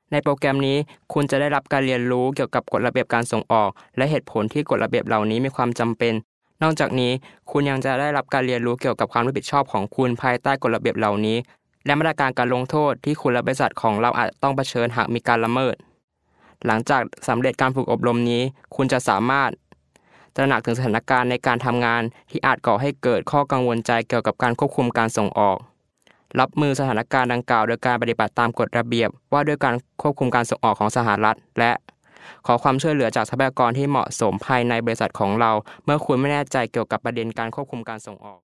ในโปรแกรมนี้คุณจะได้รับการเรียนรู้เกี่ยวกับกฎระเบียบการส่งออกและเหตุผลที่กฎระเบียบเหล่านี้มีความจำเป็นนอกจากนี้คุณยังจะได้รับการเรียนรู้เกี่ยวกับความรับผิดชอบของคุณภายใต้กฎระเบียบเหล่านี้และมาตรการการลงโทษที่คุณและบริษัทของเราอาจต้องเผชิญหากมีการละเมิดหลังจากสำเร็จการฝึกอบรมนี้คุณจะสามารถตระหนักถึงสถานการณ์ในการทำงานที่อาจก่อให้เกิดข้อกังวลใจเกี่ยวกับการควบคุมการส่งออกรับมือสถานการณ์ดังกล่าวโดยการปฏิบัติตามกฎระเบียบว่าด้วยการควบคุมการส่งออกของสหรัฐและขอความช่วยเหลือจากทรัพยากรที่เหมาะสมภายในบริษัทของเราเมื่อคุณไม่แน่ใจเกี่ยวกับประเด็นการควบคุมการส่งออก